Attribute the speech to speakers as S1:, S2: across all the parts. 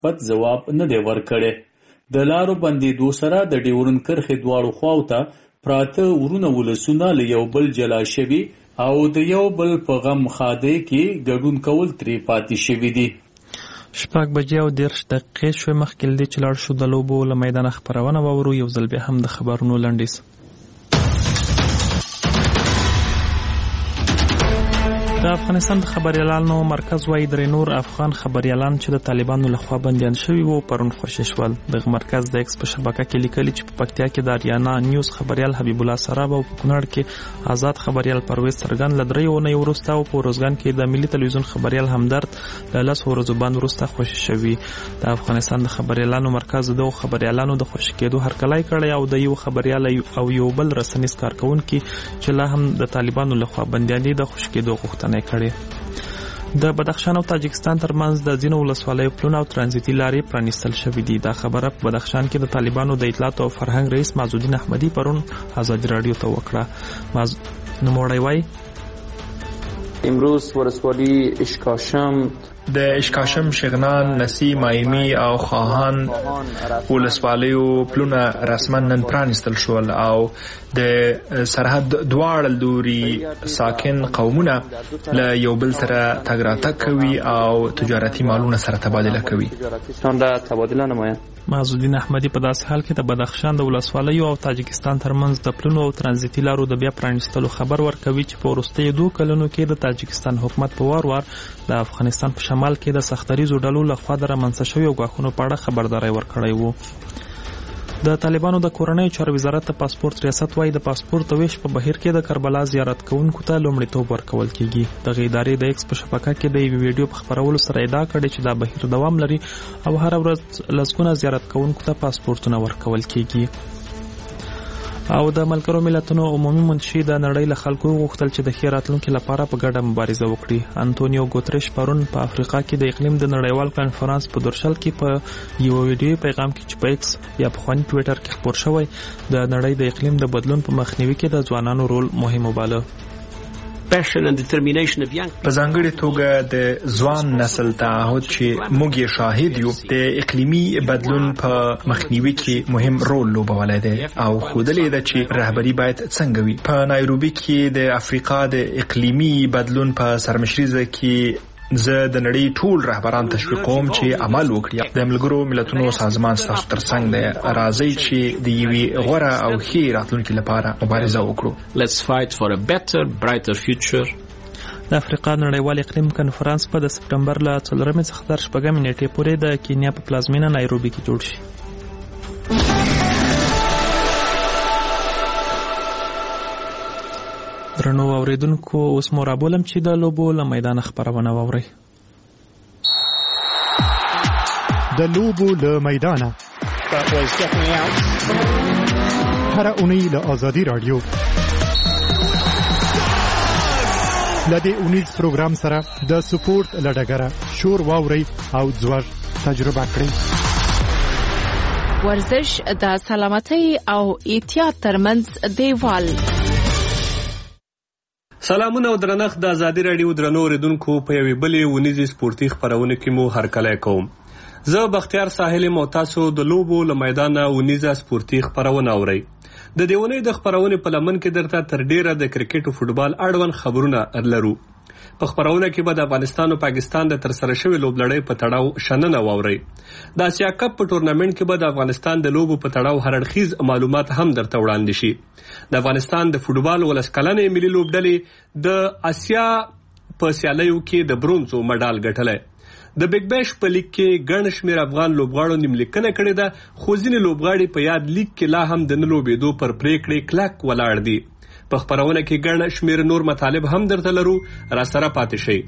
S1: مثبت ځواب نه دی ورکړی. د لارو بندېدو سره د ډیورن کرښې دواړو خواو ته پراته ورونه ولسونه له یو بل جلا شوي او د یو بل په غم ښادۍ کې ګډون کول ترې پاتې شوي دي.
S2: 6:30 شوې مخکې له دې چې لاړ شو د لوبو له میدانه خپرونه واورو. یو ځل بیا هم د خبرونو لنډیز. د افغانستان د خبریالانو مرکز وايي درې نور افغان خبریالان چې د طالبانو لخوا بندیان شوي وو پرون خوشي شول. دغه مرکز د ایکس په شبکه کې لیکلي چې په پکتیا کې د اریانا نیوز خبریال حبیب الله سراب او په کونړ کې آزاد خبریال پرویز سرګن له 3 اونۍ وروسته او په روزګان کې د ملي تلویزیون خبریال همدرد له 10 ورځو باندې وروسته خوشي شوي. د افغانستان د خبریالانو مرکز د خبریالانو د خوشي کېدو هرکلی کړی او د یو خبریال او یو بل رسنیز کارکونکي چې لا هم د طالبانو لخوا بندیان دي د خوشي کېدو غوښتنه کړي. د بدخشان او تاجکستان ترمنځ د ځینو ولسوالیو پلونه او ترانزیتي لارې پرانیستل شوې دي. دا خبره په بدخشان کې د طالبانو د اطلاعات او فرهنګ رئیس معزالدین احمدي پرون ازادي رادیو ته وکړه. نوموړی وایي
S3: امروز ولسوالی اشکاشم
S4: د اشکاشم، شغنان، نسی، مایمی او خواهان ولسوالیو پلونه رسما نن پرانیستل شول او د سرحد دواړه لوري ساکن قومونه له یو بل سره تګ راتګ کوي او تجارتي مالونه سره تبادله کوي.
S2: معزالدین احمدي په داسې حال کې د بدخشان د ولسوالیو او تاجکستان ترمنځ د پلونو او ترانزیتي لارو د بیا پرانیستلو خبر ورکوي چې په وروستیو 2 کلونو کې د تاجکستان حکومت په وار وار د افغانستان په شمال کې د سختریزو ډلو لخوا د رامنځته شویو ګواښونو په اړه خبرداری ورکړی وو. د طالبانو د کورنیو چارو وزارت د پاسپورت ریاست وايي د پاسپورت ویش په بهیر کې د کربلا زیارت کوونکو ته لومړیتوب ورکول کیږي. دغه ادارې د ایکس په شبکه کې د یو ویډیو په خبرولو سره ادعا کړې چې دا بهیر دوام لري او هر ورځ لسګونه زیارت کوونکو ته پاسپورتونه ورکول کیږي. او د ملګرو ملتونو عمومي منشي د نړۍ له خلکو غوښتل چې د ښې راتلونکي لپاره په ګډه مبارزه وکړي. انټونیو ګوتریش پرون په افریقا کې د اقلیم د نړیوال کنفرانس په درشل کې په یو ویډیو پیغام کې چې په ایکس یا پخواني ټویټر کې خپور شوی د نړۍ د اقلیم د بدلون په مخنیوي کې د ځوانانو رول مهم وباله.
S4: په ځانګړې توګه د ځوان نسل تعهد چې موږ یې شاهد یو د اقلیمي بدلون په مخنیوي کې مهم رول لوبولی دی او ښودلې ده چې رهبري باید څنګه وي. په نایروبي کې د افریقا د اقلیمي بدلون په سرمشریزه کې زه د نړۍ ټول رهبران تشویقوم چې عمل وکړي. د ملګرو ملتونو سازمان ستاسو ترڅنګ دی. راځئ چې د یوې غوره او ښې راتلونکي لپاره مبارزه وکړو.
S5: Let's fight for a better, brighter future.
S2: د افریقا نړیوال اقلیم کنفرانس په د سپټمبر له 4 څخه تر 6 نیټې پورې د کینیا په پلازمینه نایروبي کې جوړ شي. درنو اوریدونکو اوس مو رابولم چې د لوبو له میدانه خبرونه واورئ.
S6: د لوبو له میدانه هر اونۍ له آزادي رادیو لدې اونیز پروګرام سره د سپورت لډګره شور واورئ او ځوړ تجربه کړئ.
S7: ورزش د سلامتۍ او احتیاط ترمنځ دیوال.
S8: سلامونه او درنښت د ازادي رادیو درنو اوریدونکو په یوې بلې ونیزې سپورتي خپرونه کې مو هرکلی کوم. زه بختیار ساحل مو تاسو د لوبو له میدانه ونیزه سپورتي خپرونه اورئ. د دې ونې د خپرونې په لمن کې درته تر ډیره د کرکټ او فوټبال اړوند خبرونه لرو. په خبرونه کې به د افغانستان او پاکستان د ترسره شوې لوبلړۍ په تړاو شننه واورئ. د اسیا کپ په ټورنمنټ کې به د افغانستان د لوبو په تړاو هر اړخیز معلومات هم درته وړاندې شي. د افغانستان د فوټبال 19 کلنې ملي لوبډلې د اسیا په سیالیو کې د برونزو مډال ګټلی. د بیگ بیش په لیگ کې ګڼ شمېر افغان لوبغاړو نیملیکنه کړې ده، خو ځینې لوبغاړي په یاد لیگ کې لا هم د نه لوبېدو پر پریکړې کلک ولاړ دي. په خبرونه کې ګڼ شمېر نور مطالب هم درته لرو، را سره پاتې شئ.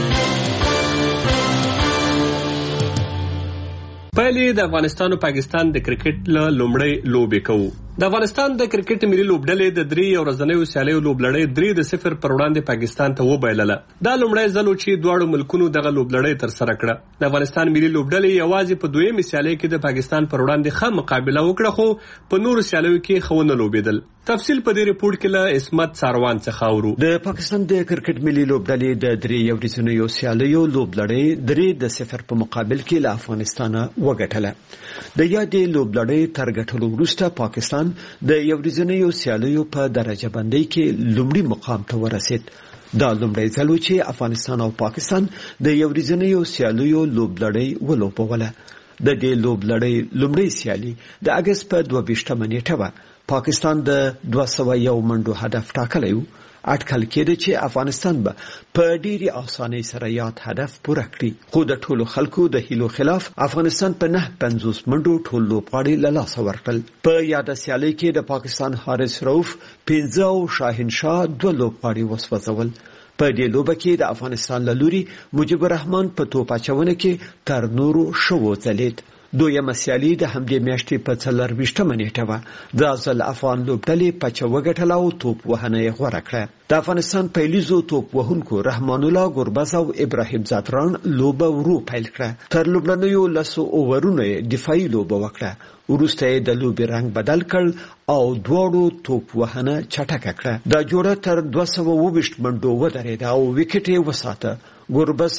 S8: پهلې د افغانستان او پاکستان د کرکټ له لومړۍ لوبې کوو. د افغانستان د کرکټ ملي لوبډلې د 3 ورځنیو سیالیو لوبلړۍ 3-0 پر وړاندې پاکستان ته وبایلله. دا لومړی ځل و چې دواړو ملکونو دغه لوبلړۍ ترسره کړه. د افغانستان ملي لوبډلې یوازې په 2مې سیالۍ کې د پاکستان پر وړاندې ښه مقابله وکړه، خو په نورو سیالیو کې ښه ونه لوبېدل. تفصیل په دې ریپورت کې له اسمت ساروان څخه اورو.
S9: د پاکستان د کرکټ ملي لوبډلې د 3 ورځنیو سیالیو لوبلړۍ 3-0 په مقابل کې له افغانستان وګټله. د یادې لوبلړۍ تر ګټلو وروسته پاکستان د ورځنیو سیالیو په درجه بندۍ کې لومړی مقام ته ورسید. دا لومړی ځل و چې افغانستان او پاکستان د ورځنیو سیالیو لوبلړۍ ولوبوله. د دې لوبلړۍ لومړی سیالي د اگست په 22 نیټه و. پاکستان د 201 منډو هدف ټاکلی و. اټکل کېده چې افغانستان به په ډېرې اسانۍ سره یاد هدف پوره کړي، خو د ټولو خلکو د هیلو خلاف افغانستان په 950 منډو ټول لوبغاړي له لاسه ورکړل. په یاده سیالۍ کې د پاکستان حارث رؤف 15 او شاهین شاه 2 لوبغاړي وسوځول. په دې لوبه کې د افغانستان له لوري مجيب الرحمن په توپ اچونه کې تر نورو شو ځلید. دویمه سیالي د همدې میاشتې په 24 نیټه و. د ځل افغان لوبډلې پچه وګټله او توپ وهنه یې غوره کړه. د افغانستان پیلیزو توپ وهونکو رحمان الله ګربز او ابراهیم زعفران لوبه ورو پیل کړه. تر لوبلنیو 10 اوورونو دفاعي لوبه وکړه. وروسته د لوبې رنګ بدل کړ او دواړو توپ وهنه چټکه کړه. دا جوړه تر 220 منډو ودرېده او وکټ یې وساته. ګربز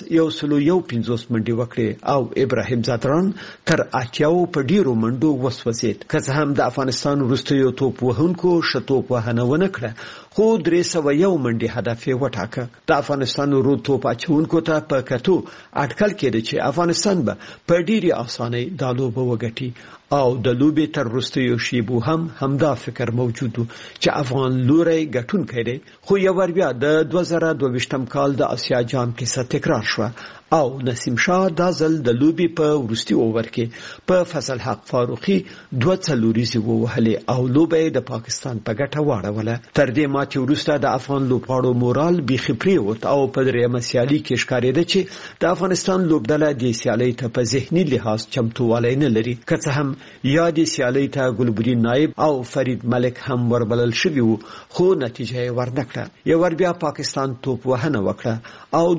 S9: 150 منډې وکړې او ابراهیم زعفران تر 80 په ډیرو منډو وسوځید. که څه هم د افغانستان وروستیو توپ وهونکو شتوپ وهنه ونه کړه، خو 301 منډې هدف یې وټاکه. د افغانستان ورو توپ اچونکو ته په کتو اټکل کېده چې افغانستان به په ډیرې اسانۍ دا لوبه وګټي او د لوبې تر وروستیو شیبو هم همدا فکر موجود و چې افغان لوري ګټونکی دی. خو یو ور بیا د 2022 کال د آسیا جام کې تکرار شو او نسیم شاه دا ځل د لوبې په وروستي اوور کې په فضل حق فاروقي 2 څلوریزې ووهلې او لوبه د پاکستان په ګټه واړوله. تر دې ماتې وروسته د افغان لوبغاړو مورال بیخي پریوت او په درېیمه سیالي کې ښکارېده چې د افغانستان لوبډله د سیالۍ ته په ذهني لحاظ چمتووالی نه لري. که څه هم یادې سیالۍ ته ګلبدین نایب او فرید ملک هم وربلل شوي وو، خو نتیجه یې ورنکړه. یو ور بیا پاکستان توپ وهنه وکړه او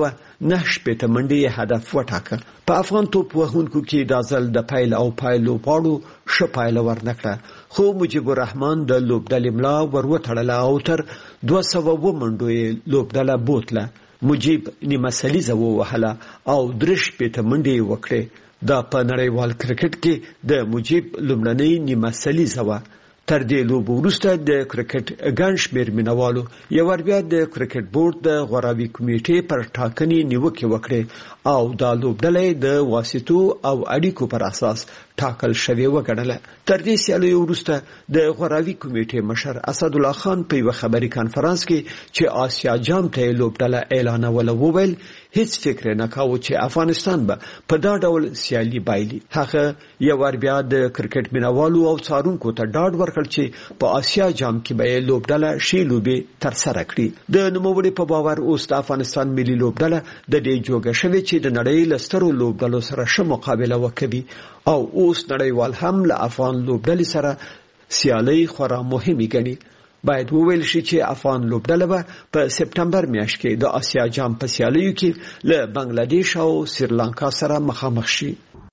S9: 209 منډې هدف وټاکه. په افغان توپ وهونکو کې دا ځل د پیل او پایلو پاړو شپایله ورنکړه، خو مجيب الرحمن د لوبډلې ملا وروتړله او تر 200 منډو یې لوبډله بوتله. مجيب نیمه سلیزه ووهله او 3 منډې وکړې. دا په نړیوال کرکټ کې د مجيب لومړنۍ نیمه سلیزه وه. تر دې لوبو وروسته د کرکټ ګڼ شمېر مینوالو یو ور بیا د کرکټ بورډ د غوراوي کمیټې پر ټاکنې نیوکې وکړې او دا لوبډله د واسطو او اړیکو پر اساس ټاکل شوی وګڼله. تر دې سیالیو وروسته د غوراوي کمیټې مشر اسد الله خان په یو خبري کانفرنس کې چې آسیا جام ته لوبډله اعلانوله وویل هیڅ فکر نه کاوه چې افغانستان به په دا ډول سیالي بایلي. هغه یو ور بیا د کرکټ مینوالو او څارونکو ته ډاډ ورکړ چې په آسیا جام کې به لوبډله شی لوبې تر سره کړي. د نوموړي په باور اوس د افغانستان ملي لوبډله د دې جوګه شوی چې د نړۍ له سترو لوبډلو سره ښه مقابله وکړي او اوس نړیوال هم له افغان لوبډلې سره سیالۍ خورا مهمه ګڼي. باید وویل شي چې افغان لوبډله به په سپټمبر میاشت کې د آسیا جام په سیالیو کې له بنگلاديش او سریلانکا سره مخامخ شي.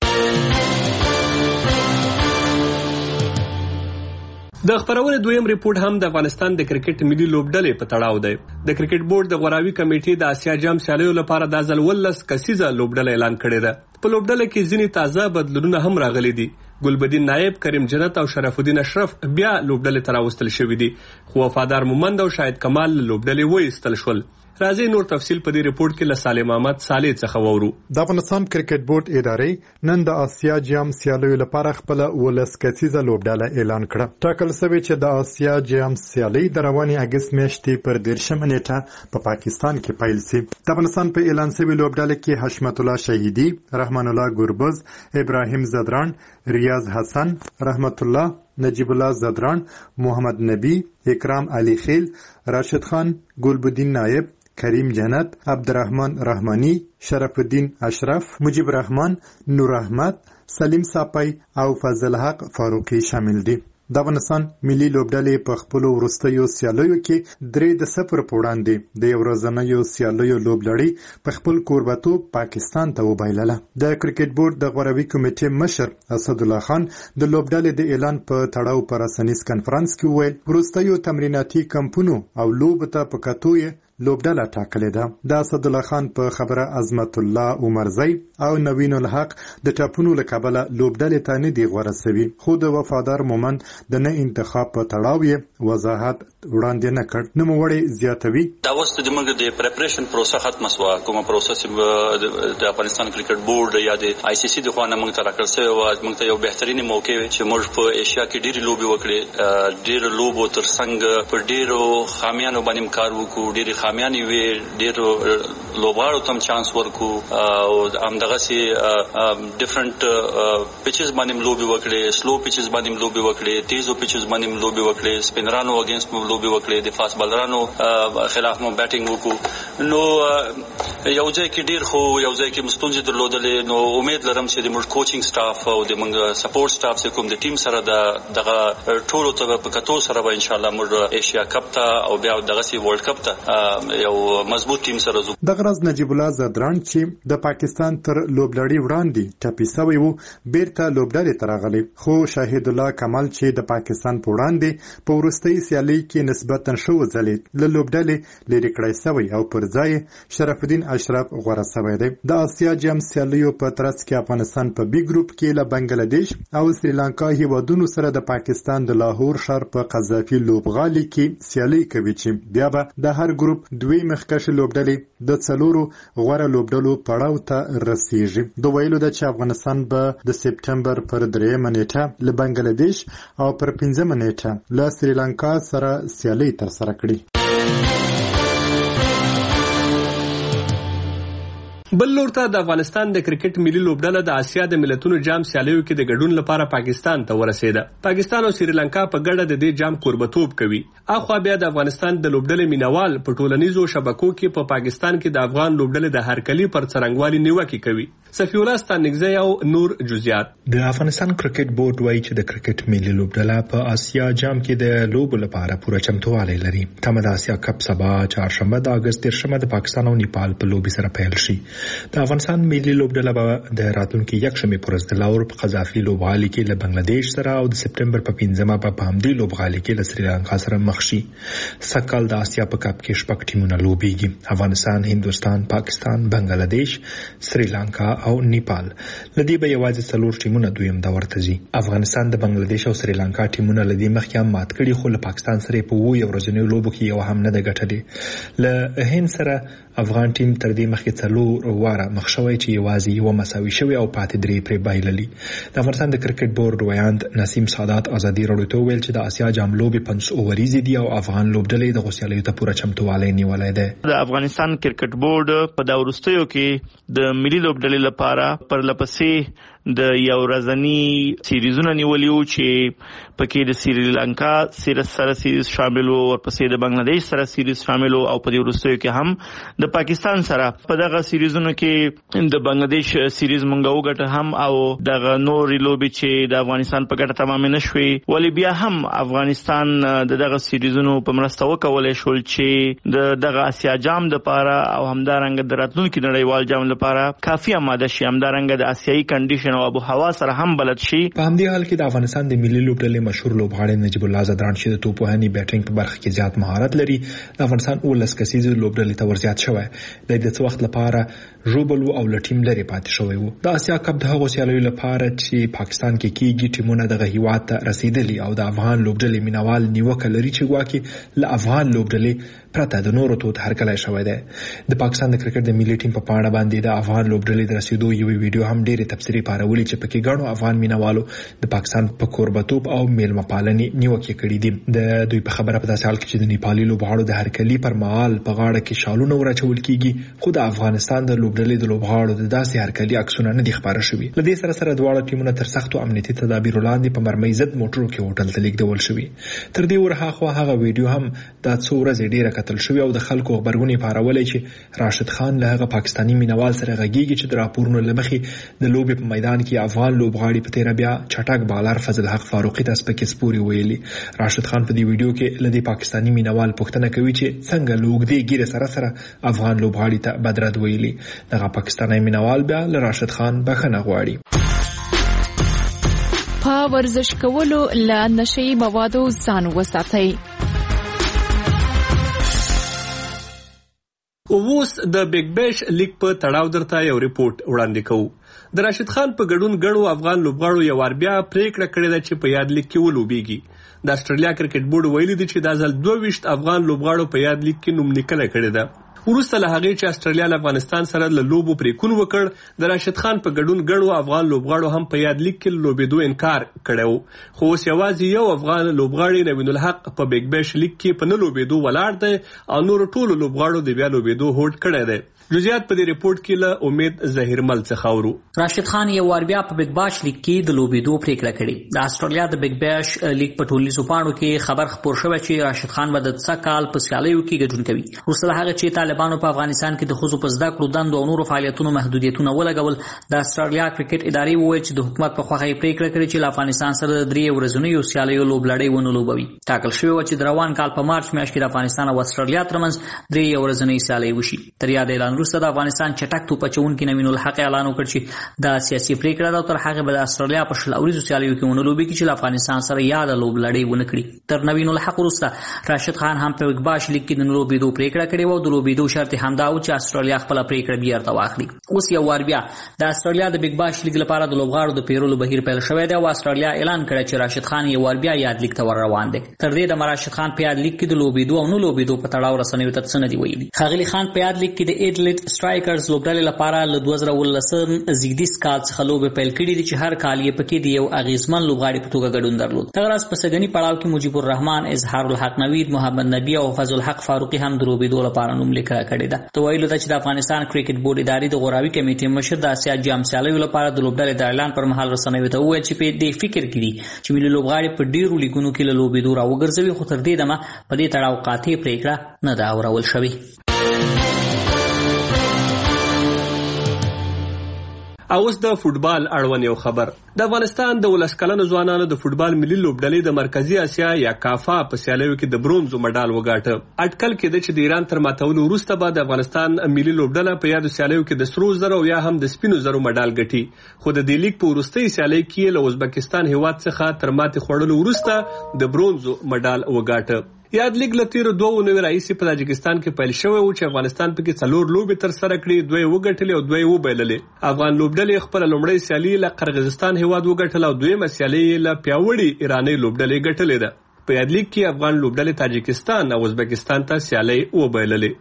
S8: د خبرونه دویم ریپورت هم د افغانستان د کرکټ ملي لوبډلې په تړاو دی. د کرکټ بورډ د غوراوي کمیټې د آسیا جام سیالیو لپاره د ځل 19 کسیزه لوبډله اعلان کړې ده. په لوبډله کې ځینې تازه بدلونونه هم راغلي دي. ګلبدین نایب، کریم جنت او شرف الدین اشرف بیا لوبډلې ته راوستل شوي دي، خو وفادار مومند او شاهد کمال لوبډلې وایستل شول. راځي نور تفصیل په دې ریپورت کې له سالم احمد صالح څخه وورو.
S6: د افغانستان کرکټ بورډ ادارې نن د آسیا جام سیالیو لپاره خپل 19 کسیزه لوبډله اعلان کړه. ټاکل شوی چې د آسیا جام سیالي د رواني اگست میاشتې پر 13 نیټه په پاکستان کې پیل شي. د افغانستان په اعلان شوی لوبډله کې حشمت الله شهیدی، رحمان الله ګربز، ابراهیم زدران، ریاض حسن، رحمت الله، نجیب الله زدران، محمد نبی، اکرام علی خیل، راشد خان، گلبدین نایب، کریم جنت، عبدالرحمن رحمانی، شرف الدین اشرف، مجيب الرحمن، نور احمد، سلیم ساپای او فضل حق فاروقی شامل دي. د افغانستان ملي لوبډلې په خپل وروستیو سیالیو کې 3-0 په وړاندې د یو ورځنیو سیالیو لوبډلې په خپل کوربتوب پاکستان ته وبایلله. د کرکټ بورډ د غوروي کمیټې مشر اسد الله خان د لوبډلې د اعلان په تړاو پر رسنیز کنفرانس کې وویل وروستیو تمریناتي کمپونو او لوبو ته په کتو یې لوبډله ټاکلې ده. د اسد الله خان په خبره عظمت الله عمرزی او نوین الحق د ټاپونو له کبله لوبډلې ته نه دی غوره سوي، خو د وفادار مومند د نه انتخاب په تړاو یې وضاحت وړاندې نه کړ. نوموړی زیاتوي
S10: دا اوس د موږ د پریپریشن پروسه ختمه شوه، کومه پروسه د افغانستان کرکټ بورډ یا د آی سی سی د خوانه موږ ته راکړل شوی و. موږ ته یو بهترینه موقع وي چې موږ په ایشیا کې ډېرې لوبې وکړې، ډېر لوبو ترڅنګ په ډېرو خامیانو باندې کار وکړو، ډېرې خامیانې وي، ډېر لوبغاړو ته چانس ورکو او همدغسې ډیفرنٹ پیچز باندې لوبې وکړې، سلو پیچز باندې لوبې وکړې، تیزو پیچز باندې لوبې وکړې، سپینرانو اگینست مو لوبې وکړې، د فاست بالرانو خلاف مو بیټینګ وکړو. نو یو ځای کې ډېر خو یو ځای کې مستونزې درلودلې. نو امید لرم چې د موږ کوچینګ سټاف او د موږ سپورټ سټاف چې کوم د ټیم سره دغه ټولو ته په کتو سره به ان شاء الله موږ ایشیا کپ ته او بیا دغسې ورلد کپ ته یو مضبوط ټیم سره ځو.
S6: دغه ورځ نجیب الله زدران چې د پاکستان تر لوبډلې وړاندې ټپي سوی و بیرته لوبډلې ته راغلی، خو شاهد الله کمال چې د پاکستان په وړاندې په وروستۍ سیالۍ کې نسبتا ښه وځلېد له لوبډلې لرې کړی سوی او پر ځای شرف الدین اشرف غوره سوی دی. د اسیا جام سیالیو په ترڅ کې افغانستان په بي ګروپ کې له بنگلاديش او سریلانکا هیوادونو سره د پاکستان د لاهور ښار په قذافي لوبغالي کې سیالي کوي چې بیا به د هر ګروپ دوی مخکښ لوبډلې د څلورو غوره لوبډلو پړاو ته رسیږي. د ویلو ده چې افغانستان به د سپټمبر پر 3 نیټه له بنگلاديش او پر 5 نیټه له سریلانکا سره سیالي ترسره کړي.
S8: بل لور ته د افغانستان د کرکټ ملي لوبډله د آسیا د ملتونو جام سیالیو کې د ګډون لپاره پاکستان ته ورسېده. پاکستان او سریلانکا په ګډه د دې جام کوربتوب کوي. اخوا بیا د افغانستان د لوبډلې مینوال په ټولنیزو شبکو کې په پاکستان کې د افغان لوبډلې د هرکلی پر څرنګوالي نیوکه کوي. صفی الله ستانګزی او نور جزئیات.
S4: د افغانستان کرکټ بورډ وایي چې د کرکټ ملي لوبډله په آسیا جام کې د لوبو لپاره پوره چمتووالی لري. تمه د آسیا کپ سبا چهارشنبه د اگست 13 د پاکستان او نیپال په لوبي سره پیل شي. د افغانستان ملي لوبډله به د راتلونکي یکشنبه پر ورځ د لاهور په قذافي لوبغالي کې له بنگلاديش سره او د سپټمبر په 15 په همدې لوبغالي کې له سریلانکا سره مخ شي. سکهال د آسیا په کپ کې شپږ ټیمونه لوبېږي: افغانستان، هندوستان، پاکستان، بنگلاديش، سریلانکا او نیپال. لدی به یوازې څلور ټیمونه دویم دور ته ځي. افغانستان د بنگلاديش او سریلانکا ټیمونه لدی مخکې هم مات کړي، خو له پاکستان سره په یو ورځنیو لوبو کې یو هم نه د ګټلې. له هند سره افغان ټیم تر دې مخکې څلور واره مخ شوی چې یوازې یو مساوي شوی او پاتې درې پرې بایللي. د افغانستان د کرکټ بورډ ویاند نسیم سادات ازادي راډیو ته ویل چې د آسیا جام لوبې 5 اووریزې دي او افغان لوبډلې د غوسیالیو ته پوره چمتووالی نیولی دی.
S11: د افغانستان کرکټ بورډ په دا وروستیو کې د ملي لوبډلې لپاره پر لپسې د یو ورځنی سیریزونه نیولي وو چې پکې د سریلانکا سره سیریز شامل وو، ورپسې د بنگلاديش سره سیریز شامل وو او په دې وروستیو کې هم د پاکستان سره په دغه سیریزونو کې د بنگلاديش سیریز مونږ وګټه هم او دغه نور لوبي چې د افغانستان په ګټه تمام نه شوي، ولی بیا هم افغانستان دغه سیریزونو په مرسته وکولای شول چې دغه آسیا جام د لپاره او همدارنګه د راتلونکي نړیوال جام لپاره کافي آماده شي، همدارنګه د آسیایي کنډیشن او ابو هوا سره هم بلد شي.
S4: په همدې حال کې د افغانستان د ملي لوبډلې مشهور لوبغاړی نجیب الله زدران چې د توپوهنې بیټینګ په برخه کې زیات مهارت لري، د افغانستان 19 کسیزه لوبډلې ته ورزیات شوی. د دې وخت لپاره ژوبل او لټیم لري پاتې شوی وو. د آسیا کپ د هغو سیالیو لپاره چې پاکستان کې کیږي ټیمونه دغه هیواد ته رسیدلی او د افغان لوبډلې مینوال نیوکه لري چې ګواکې له افغان لوبډلې پرته د نورو ته هرکلی شوی دی. د پاکستان د کرکټ د ملي ټیم په پاڼه باندې د افغان لوبډلې د رسیدو یو ویډیو هم ډېرې تبصرې پارولې چې پکې ګڼو افغان مینوالو د پاکستان په کوربتوب او میلمه پالنې نیوکې کړې دي. د دوی په خبره په داسې حال کې چې د نیپالي لوبغاړو د هرکلي پر مهال په غاړه کې شالونه ورچول کیږي، خو د افغانستان د لوبډلې د لوبغاړو د داسې هرکلي عکسونه نه دي خبره شوي. له دې سره دواړه ټیمونه تر سختو امنیتي تدابیرو لاندې په مرمۍ ضد موټرو کې هوټل ته لیږدول شوي. تر دې ورهاخوا هغه ویډیو هم د څو ورځې ډېره راکتل شوی او د خلکو خبرونه پارولې چې راشد خان له هغه پاکستانی مینوال سره غږیږي چې د راپورونو لمخې د لوبې په میدان کې افغان لوبغاړي په تیر بیا چټک بالر فضل حق فاروقي ته سپکې سپوري ویلي. راشد خان په دې ویډیو کې لدی پاکستانی مینوال پوښتنه کوي چې څنګه لوګدي ګیره سره افغان لوبغاړي ته بدرد ویلي. دغه پاکستانی مینوال بیا له راشد خان بخښنه غواړي.
S7: په ورزش کولو له نشي موادو ځان وساتئ.
S8: اوس د بیگ بیش لیگ په تړاو درته یو ریپورت وړاندې کوو. د راشد خان په ګډون غړو افغان لوبغاړو یو وار بیا پریکړه کړې ده چې په یاد لیگ کې ولوبېږي. د استرالیا کرکټ بورډ ویلي دی چې د ځل 22 افغان لوبغاړو په یاد لیگ کې نوم لیکنه کړې ده. وروسته له هغې چې استرالیا له افغانستان سره له لوبو پریکون وکړ، د راشد خان په ګډون غړو افغان لوبغاړو هم په یاد لیگ کې لوبېدو انکار کړو. خو اوس یوازې یو افغان لوبغاړی نوین الحق په بیگ بیش لیگ کې په نه لوبېدو ولاړ دی او نور ټولو لوبغاړو د بیا لوبېدو هوډ کړی دی. جزئیات په دې ریپورت کې له امید ظهیرمل څخه اورو.
S12: راشد خان یو وار بیا په بیگ باش لیگ کې د لوبېدو پریکړه کړې. د استرالیا د بیگ باش لیگ په ټولنیزو پاڼو کې خبر خپور شوی چې راشد خان به د څه کال په سیالیو کې ګډون کوي. وروسته له هغه چې طالبانو په افغانستان کې د ښځو په زده کړو دندو او نورو فعالیتونو محدودیتونه ولګول، د استرالیا کرکټ ادارې وویل چې د حکومت په خوښه یې پریکړه کړې چې له افغانستان سره د 3 ورځنیو سیالیو لوبلړۍ ونه لوبوي. ټاکل شوی و چې د روان کال په مارچ میاشت کې د افغانستان او استرالیا ترمنځ 3 ورځنۍ سیالۍ وشي. تر یاد اعلان وروسته د افغانستان چټک توپ اچونکي نوین الحق اعلان وکړ چې دا سیاسي پریکړه ده او تر هغه به د استرالیا په شل اوریزو سیالیو کې ونه لوبېږي چې له افغانستان سره یاد لوبلړۍ ونه کړي. تر نوین الحق وروسته راشد خان هم په بیگ باش لیگ کې د لوبېدو پریکړه کړې و او د لوبېدو شرط همدا و چې استرالیا خپل پریکړه بیرته واخلي. اوس یو وار بیا د استرالیا د بیگ باش لیگ لپاره د لوبغاړو د پیرولو بهیر پیل شوی دی او استرالیا اعلان کړی چې راشد خان یو وار بیا یاد لیگ ته ور روان دی. تر دې د راشد خان په یاد لیگ کې د لوبېدو او نه لوبېدو په تړاو رسنیو ته څه نه دی ویلي. ښاغلي خان په یاد لیگ کې د ایډلیټ سټرایکرز لوبډلې لپاره له 2019 زیږدیز کال څخه لوبې پیل کړې دي چې هر کال یې پکې د یو اغیزمن لوبغاړي په توګه ګډون درلود. دغه راز په سګنی پړاو کې مجيب الرحمن، اظهار الحق نوید، محمد نبی او فضل حق فاروقي هم د لوبېدو لپاره نوم لیکنه کړې ده. ته ویلو چې د افغانستان کرکټ بورډ ادارې د غوراوي کمیټې مشر د آسیا جام سیالیو لپاره د لوبډلې د اعلان پر مهال رسنیو ته وویل چې په دې فکر کې دي چې ملي لوبغاړي په ډیرو لیګونو کې له لوبېدو راوګرځوي، خو تر دې دمه په دې تړاو قاطع پریکړه نه ده اورول شوې.
S8: اوس د فوټبال اړوند یو خبر. د افغانستان د 19 کلنو ځوانانو د فوټبال ملي لوبډلې د مرکزی اسیا یا کافا په سیالیو کې د برونزو مډال وګاټه. اټکل کېده چې د ایران تر ماتولو وروسته به د افغانستان ملي لوبډله په یادو سیالیو کې د سرو زرو یا هم د سپینو زرو مډال ګټي. خو د دې لیګ په وروستۍ سیالۍ کې له ازبکستان هیواد څخه تر ماتې خوړلو وروسته د برونزو مډال وګاټه. یاد لیگ لتیر 2 نوې رئیسي په تاجکستان کې پیل شوی و چې افغانستان پکې 4 لوبې تر سره کړې، 2 وګټلې او 2 وبایللې. افغان لوبډلې خپل لومړی سیالي له قرغیزستان هیواد وګټله او دویمه سیالي له پیاوړي ایراني لوبډلې ګټلې ده. په یاد لیگ کې افغان لوبډلې تاجکستان او ازبکستان ته سیالي وبایللې.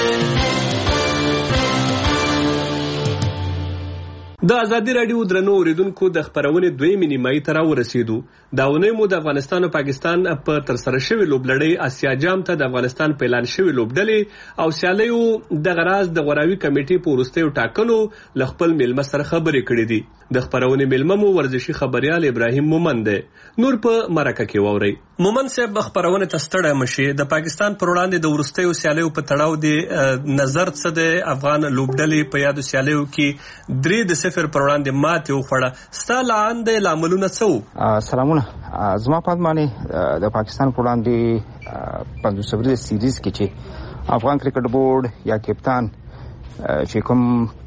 S8: د ازادي رادیو درنو اوریدونکو د خبرونې دویمې نیمایي ته راورسېدو. دا ونې مو د افغانستان او پاکستان په تر سره شوی لوبلړۍ آسیا جام ته د افغانستان په اعلان شوی لوبډلې او سیالیو د غراز د غوراوي کمیټې په وروستیو ټاکنو ل خپل میلمه سره خبرې کړې دي. د خبرونې میلمه مو ورزشي خبريال ابراهیم مومن دی. نور په مرکه کې ووري. مومن صاحب خبرونه تستړه مشي د پاکستان پر وړاندې د وروستیو سیالیو په تړاو دی نظر څه د افغان لوبډلې په یادو سیالیو کې 3-0 پر وړاندې ماته وخوړه. ستاله اند لاملونه څه؟
S13: سلامونه. زما په معنی د پاکستان پر وړاندې 5 سیریز کې چې افغان کرکټ بورډ یا کپتان چې کوم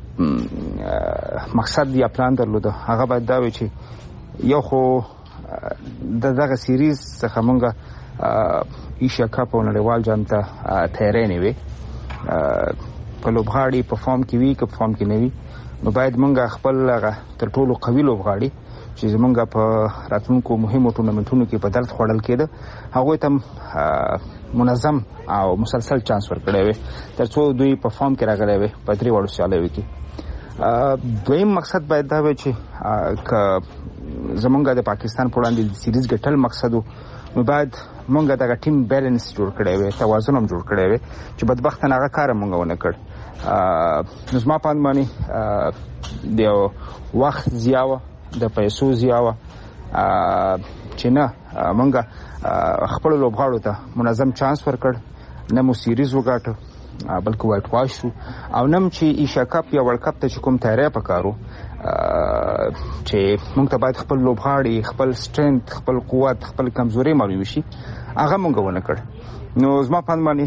S13: مقصد یا پلان درلود هغه باید دا وي چې یو خو دغه سیریز څخه مونږه ایشیا کپ او نړیوال جام ته تیاری نه وي په لوبغاړي په فارم کې وي که فارم کې نه وي نو باید مونږه خپل تر ټولو قوي لوبغاړي چې زمونږه په راتلونکو مهمو ټورنمنټونو کې په درد خوړل کېده هغه ته منظم او مسلسل چانس ورکړی وي ترڅو دوی په فارم کې راغلي وي په 3 وړو سیالیو کې. دویم مقصد باید دا وي چې زمونږه د پاکستان په وړاندې سیریز ګټل مقصد نو باید مونږه دغه ټیم بیلانس جوړ کړی وي، توازن هم جوړ کړی وي چې بدبختانه هغه کار مونږ ونه کړ. نو زما په معنی د وخت زیاوه د پیسو زیاوه چې نه مونږه خپل لوبغاړو ته منظم چانس ورکړ نه مو سیریز وګاټو بلکې وایټ واش شو او نم چې ایشیا کپ یا ورلد کپ ته چې کوم تیاری پکارو چې موږ ته باید خپل لوبغاړي خپل سټرنث خپل قوت خپل کمزوري معلوم شي هغه موږ ونه کړ نو زما په باندې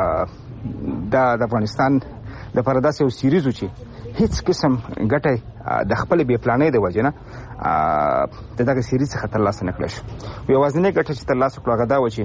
S13: د افغانستان د پرداسه او سیریزو چې هیڅ قسم ګټه د خپل بې پلانې د وجه نه دغه سیریز څخه ترلاسه نه کړل شو یوازینی ګټه چې ترلاسه کړو هغه دا و چې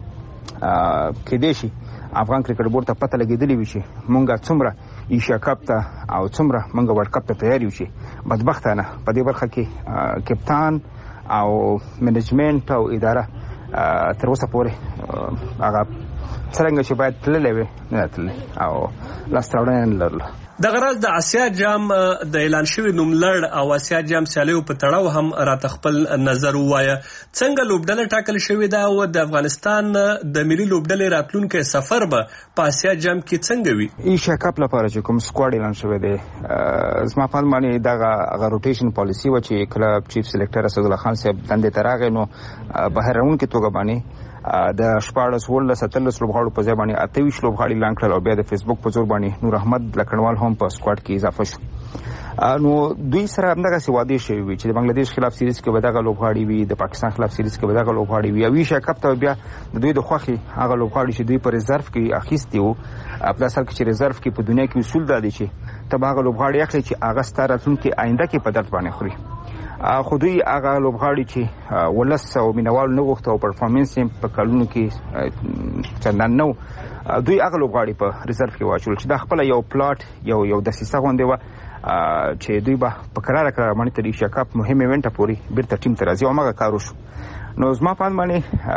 S13: کېدای شي افغان کرکټ بورډ ته پته لګېدلې وي چې مونږه څومره ایشیا کپ ته او څومره مونږه ورلد کپ ته تیاری یو چې بدبختانه په دې برخه کې کپتان او منیجمنت او اداره تر اوسه پورې هغه څنګه چې باید تللې وي نه تللې او لاس راوړنه نه لرله
S8: د غرض د آسیا جام د اعلان شوی نوملړ او آسیا جام سیالیو په تړاو هم راته خپل نظر وایا څنګه لوبډله ټاکل شوې ده او د افغانستان د ملي لوبډلې راتلونکي سفر به په آسیا جام کې څنګه وي
S13: ایشیا کپ لپاره چې کوم سکواډ اعلان شوی دی زما په معنی دغه روټیشن پالیسی و چې کلب چیف سلیکټر اسد الله خان صاحب دندې تراغې نو بهرون کې توګه باندې د 14 ول 17 لوبغاړو په ځای باندې 28 لوبغاړي اعلان کړل او بیا د فیسبوک په زور باندې نور احمد لکړوال هم په سکواډ کې اضافه شو نو دوی سره همدغه سوادي شوی وي چې د بنگلاديش خلاف سیریز کې به دغه لوبغاړي وي د پاکستان خلاف سیریز کې به دغه لوبغاړي وي او ایشیا کپ ته بیا د دوی د خوخي هغه لوبغاړي چې دوی په ریزرو کې اخیستي وو په اصل کې چې ریزرو کې په دنیا کې اصول دادي چې تباغه لوبغاړي اخلي چې هغه ستاره راتلونکي آینده کې په درد باندې خوري خو دوی هغه لوبغاړي چې ولس او مینوال نه غوښته او پرفارمنس یې په کلونو کې چندان نو دوی هغه لوبغاړي په ریزرو کې واچول چې د خپل یو پلاټ یو دسیسه غونډه و چې دوی به په قرار باندې تر ایشیا کپ مهم ایونت پورې بیرته ټیم ته راځي او هغه کار وشو نو زما په باندې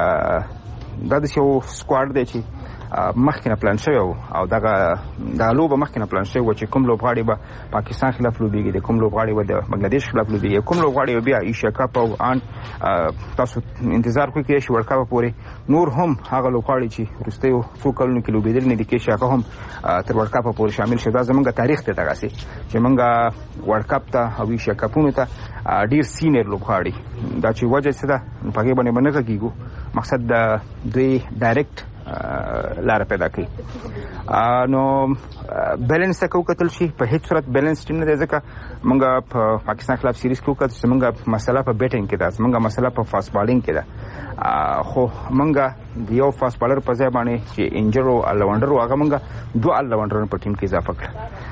S13: دا د یو سکواډ دی چې مخکې پلان شوی او دغه د لوبه مخکې پلان شوی و چې کوم لوبغاړي به پاکستان خلاف لوبيږي د کوم لوبغاړي به د بنگلاديش خلاف لوبيږي کوم لوبغاړي بیا ایشیا کپ او ان تاسو انتظار کوئ چې ورلد کپ پورې نور هم هغه لوبغاړي چې وروسته یو څو کلونو کې لوبېدل نه دي کې هغه هم تر ورلد کپ پورې شامل شي دا زمونږ تاریخ ته دغه سي چې مونږ ورلد کپ ته او ایشیا کپونو ته ډیر سینیر لوبغاړي دا چې وجه څه ده په هغه باندې باندې کېږي مقصد د دوی ډایرکټ لار پیدا کړي نو بیلانس کو کتل شي په هیڅ صورت بیلانس ټیم نه دی ځکه مونږ په پاکستان خلاف سیریز کې وکړو چې مونږ مسله په بیټینګ کې ده مونږ مسله په فاست بالینګ کې ده خو مونږ د یو فاست بالر په ځای باندې چې انجرو الونډرو هغه مونږ دوه الونډرو په ټیم کې اضافه کړ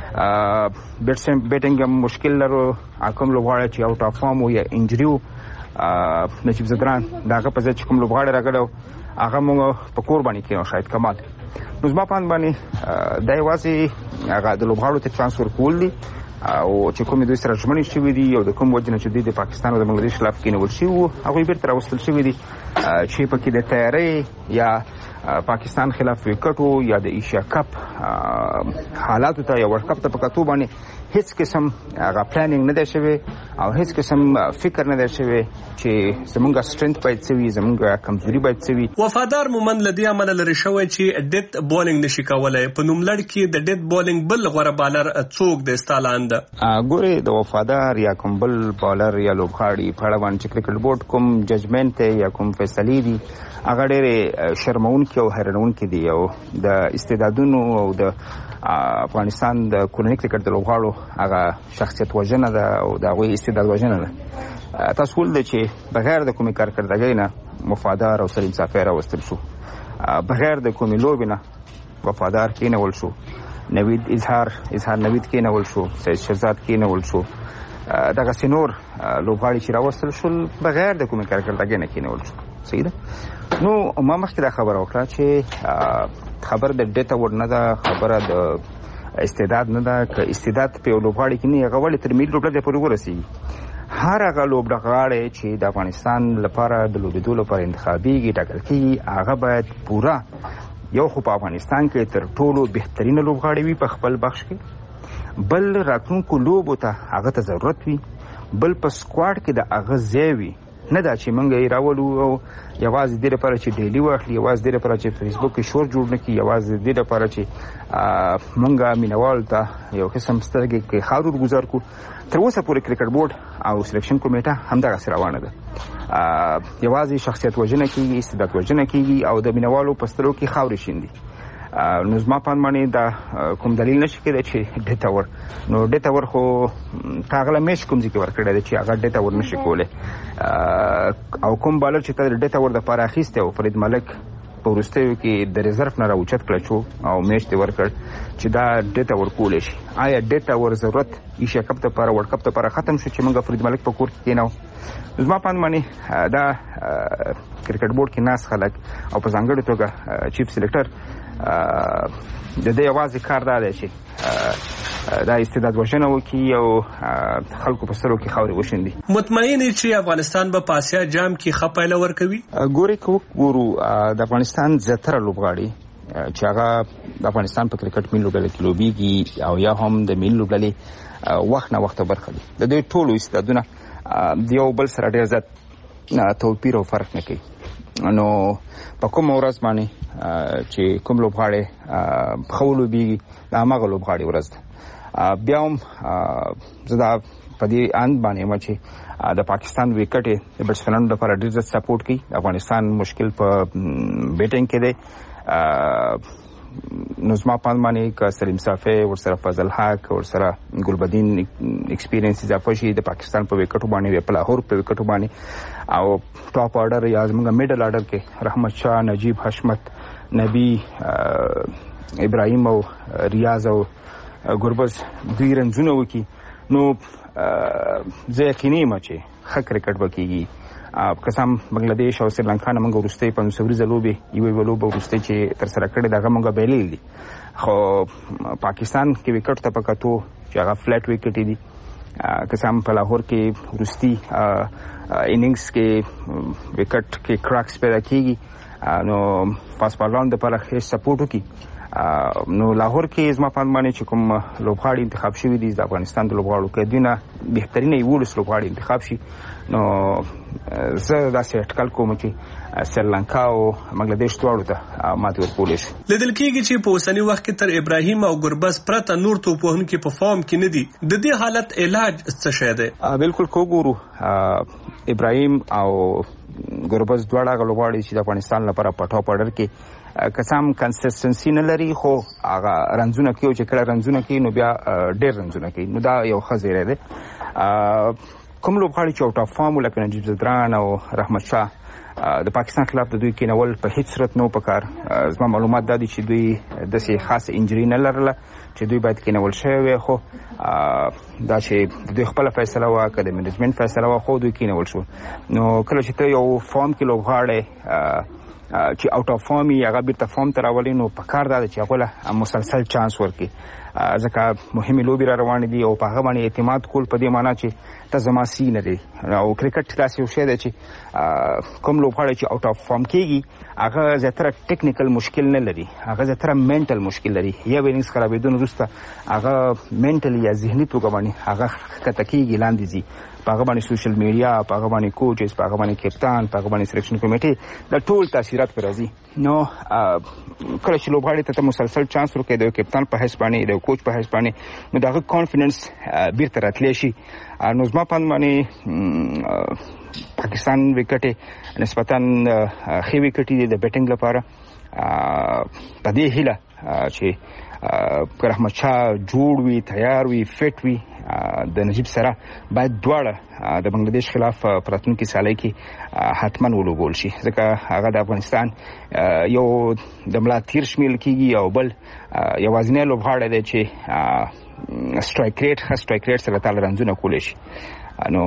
S13: بیټینګ مشکل لرو کوم لوبغاړي چې اوټ اف فارم یا انجریو نجیب زدران داغه په ځای چې کوم لوبغاړي راغلو هغه موږ په کور باندې کې نو شاید کمال نو زما په باندې د یوازې هغه د لوبغاړو ته ترانسفر کول دي او چې کوم دوی سره ژمنې شوې دي او د کوم وجه نه چې د پاکستان او د بنگلاديش خلاف کې نیول شي او هغه بیرته راوستل شوې دي چې په کې د تیاری یا پاکستان خلاف وکټو یا د ایشیا کپ حالاتو ته یا ورلد کپ ته په کتو باندې هیڅ قسم هغه پلانینګ نه دی شوی او هیڅ قسم فکر نه دی شوی چې زمونږ سټرنث باید سوي زمونږ کمزوري باید سوي
S8: وفادار مومند لدی عمل لري شوی چې ډیت بولینګ نشي کولای په نوملړ کې د ډیت بولینګ بل غوړه بالر څوک د استالاند
S13: ګوره د وفادار یا کوم بل بالر یا لوبغاړي په اړه باندې کرکټ بورډ کوم ججمنت یا کوم فیصله دي هغه ډېر شرمون کې او حیرانون کې دي او د استعدادونو او د افغانستان د کورنۍ کرکټ د لوبغاړو هغه شخصیت وژنه ده او د هغوی استعداد وژنه ده تاسو ولید چې بغیر د کومې کارکردګۍ نه وفادار او سلیم صافی راوستل شو بغیر د کومې لوبې نه وفادار کېنول شو نوید اظهار نوید کېنول شو سید شهزاد کېنول شو دغه سينور لوبغاړي چې راوستل شول بغیر د کومې کارکردګۍ نه کېنول شو صحیح ده نو ما مخکې دا خبره وکړه چې خبر د ډیټا ور نه ده خبره د استعداد نه ده که استعداد په لوبغاړي کې نه هغه ولې تر میل لوبډله پورې ورسیږي هر هغه لوبغاړي چې د افغانستان لپاره د لوبېدو لپاره انتخابي ټاکل کیږي هغه باید پورا یو خو په افغانستان کې تر ټولو بهترینه لوبغاړي وي په خپل بخش کې بل راتلونکو لوبو ته هغه ته ضرورت وي بل په سکواډ کې د هغه ځای وي نه دا چې مونږ یې راولو او یوازې دې لپاره چې ډیلی واخلي یوازې دې لپاره چې فیسبوک کې شور جوړ نه کړي یوازې دې لپاره چې مونږ مینوال ته یو قسم سترګې کې خاور گزار کو تر اوسه پورې کرکټ بورډ او سلیکشن کمیټه همدغه روانه ده یوازې شخصیت وژنه کیږي استعداد وژنه کیږي او د مینوالو په سترګو کې خاور شیندي نو زما په باندې دا کوم دلیل نشي کېدای چې ډیټا ور نو ډیټا ور خو تاغله مش کوم ځکه ور کړی چې هغه ډیټا ور نشي کوله او کوم بالر چې تر ډیټا ور د پاره اخیسته او فرید ملک په ورستیو کې د ریزرف نه راوچت کړ شو او میچ ته ورکړ چې دا ډیټا ورکول شي آیا ډیټا ور ضرورت ایشیا کپ ته پر ورلد کپ ته پر ختم شو چې موږ فرید ملک په کور کې کېناو زما په باندې دا کرکټ بورډ کې ناس خلک او په ځانګړي توګه چیف سلیکټر د دې आवाज کار دی چې دا استعداد وژنه وکي او خلکو په سرو کې خاورې وشندي.
S8: مطمئن چې افغانستان به په آسیا جام کې خپایله ورکوي.
S13: ګورو د افغانستان زیاتره لوبغاړي چې هغه د افغانستان په کرکټ ملي لوبډلې کې لوبېږي او یا هم د ملي لوبډلې وخت نه وخت برخه دي. د دوی ټولو استعدادونه د یو بل سره ډېر زیات توپیر او فرق نه کوي. نو په کوم ورځ باندې چې کوم لوبغاړي خو لوبېږي د هغه لوبغاړي ورځ ده. بیا هم زدا په دې اند باندې چې د پاکستان وکټ د بټسمنانو لپاره ډېر زیات سپورټ کوي. افغانستان مشکل په بیټینګ کې دی. نو زما په باندې ک سلیم صافی ورسره فضل حق ورسره ګلبدین ایکسپیرینس اضافه شي د پاکستان په وکټو باندې په لاهور په وکټو باندې او ټاپ آرډر یا زموږ میډل آرډر کې رحمت شاه نجیب حشمت نبی ابراهیم او ریاض او ګربز دوی رنځونه وکي. نو زه یقیني یم چې ښه کرکټ وکړي. قسم بنگلاديش او سریلانکا نه موږ ورسته په نوسوريزه لوبې یو لوبه ورسته چې تر سره کړې دغه موږ بیلل دي. خو پاکستان کې وکټ ته پکاتو چې هغه فلټ وکټ دي. قسم په لاهور کې ورستي انینګز کې وکټ کې کراکس پیدا کیږي. نو فاست بالون د پر هیڅ سپورټ وکي. نو لاهور کې زما په باندې چې کوم لوبغاړي انتخاب شوی دي د افغانستان د لوبغاړو کې دینه بهترینه یو لوبغاړي انتخاب شي. نو زه داسې اټکل کوم چې سریلانکا او بنگلاديش دواړو ته ماتې ورکولی شي.
S8: لیدل کېږي چې په اوسني وخت کې تر ابراهیم او ګربز پرته نور توپوهونکي په فارم کې نه دي. د دې حالت علاج څه شی دی؟
S13: بالکل کو ګورو ابراهیم او ګربز دواړه لوبغاړي چې د افغانستان لپاره په ټاپ آرډر کې قسم کنسستنسي نه لري خو هغه رنځونه کوي چې کله رنځونه کوي نو بیا ډېر رنځونه کوي. نو دا یو ښه زیری دی. کوم لوبغاړي چې آوټ اف فارم لکه نجیب زدران او رحمت شاه د پاکستان خلاف د دوی کېنول په هیڅ صورت نه پکار. زما معلومات دا دي چې دوی داسې خاص انجری نه لرله چې دوی باید کېنول شوی وي. خو دا چې دوی خپله فیصله وه که د منیجمنت فیصله وه خو دوی کېنول شو. نو کله چې ته یو فارم کې لوبغاړی چې آوټ اف فارم یې هغه بیرته فارم ته راولي نو په کار دا ده چې هغوی له مسلسل چانس ورکړي. ځکه مهمې لوبې را روانې دي او په هغه باندې اعتماد کول په دې معنا چې ته زما سی نه دی. او کرکټ داسې یو شی دی چې کوم لوبغاړی چې آوټ اف فارم کېږي هغه زیاتره ټیکنیکل مشکل نه لري. هغه زیاتره مینټل مشکل لري. یو انینګز خرابېدو نه وروسته هغه مینټل یا ذهني توګه باندې هغه ښکته کېږي لاندې ځي. په هغه باندې سوشل میډیا په هغه باندې کوچز په هغه باندې کپتان په هغه باندې سلیکشن کمیټې د ټول تاثیرات پر راځي. نو کله چې لوبغاړي ته مسلسل چانس ورکړي د کپتان په حیث باندې د کوچ په حیث باندې نو دغه کانفیډنس بیرته راتلی شي. نو زما په باندې پاکستان وکټ نسبتاً ښې وکټې دي د بیټینګ لپاره. په دې هیله چې رحمت شاه جوړ وي تیار وي فټ وي د نجیب سره باید دواړه د بنگلاديش خلاف پراتونکي سالۍ کې حتما ولوبول شي. ځکه هغه د افغانستان یو د ملا تیر شمیرل کېږي او بل یوازینی لوبغاړی دی چې سټرایک ریټ سره تعالی رنځونه کولی شي. نو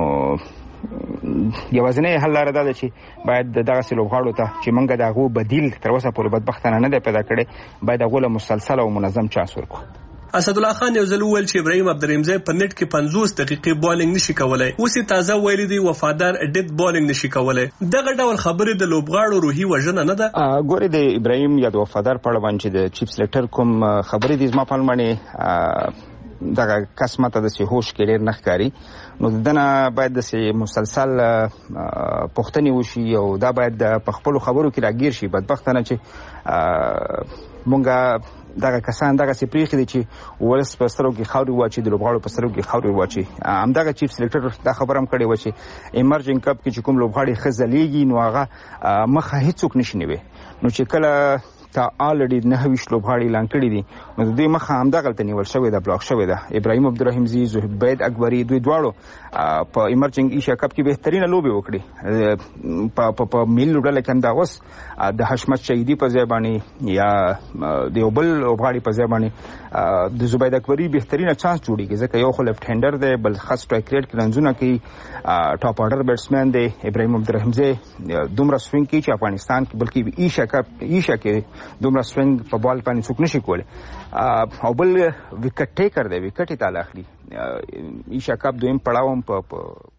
S13: یوازینی حل لاره دا ده چې باید دغسې لوبغاړو ته چې موږ د هغو بدیل تر اوسه پورې بدبختانه نه دی پیدا کړی باید هغو له مسلسل او منظم چانس ورکړو.
S8: اسدالله خان یو ځل وویل چې ابراهیم عبدالرحیمزی په نیټ کې 50 دقیقې بالینګ نشي کولای. اوس یې تازه ویلي دی وفادار ډیت بالینګ نشي کولای. دغه ډول خبرې د لوبغاړو روحي وژنه نه ده.
S13: ګورې د ابراهیم یا د وفادار په اړه باندې د چیف سلیکټر کوم خبرې دي زما په باندې دغه کس ماته داسې هوش کې ډېر نه ښکاري. نو دنه باید داسې مسلسل پوښتنې وشي او دا باید په خپلو خبرو کې راګیر شي. بدبختانه چې مونږ دغه کسان دغسې پرېښي دي چې ولس په سترګو کې خاورې واچي د لوبغاړو په سترګو کې خاورې واچي. همدغه چیف سلیکټر دا خبره هم کړې وه چې ایمرجنګ کپ کې چې کوم لوبغاړي ښه ځلیږي نو هغه مخه هیڅوک نشي نیوی. نو چې کله ته الریډي 29 لوبغاړي اعلان کړي دي. نو د دې مخه همدغه غلطه نیول شوې ده، بلاک شوې ده. ابراهیم عبدالرحیمزي، زهبید اکبري دوی دواړو په ایمرجنګ ایشیا کپ کې بهترینه لوبې وکړي. په میل لوبډله کې همدا اوس د حشمت شهیدي په ځای باندې یا د یو بل لوبغاړي په ځای باندې د زبید اکبري بهترینه چانس جوړیږي، ځکه یو خو لیفټ هینډر دی، بل خاص سټرایک ریټ کې رنزونه کوي، ټاپ آرډر بیټسمن دی. ابراهیم عبدالرحیمزي دومره سوینګ کوي چې افغانستان کې بلکې ایشیا کې دومره سوینګ په بال باندې څوک نشي کولی. او بل وکټ ټیکر دی، وکټ یې تعالی اخلي. ایشیا کپ دویم پړاو هم په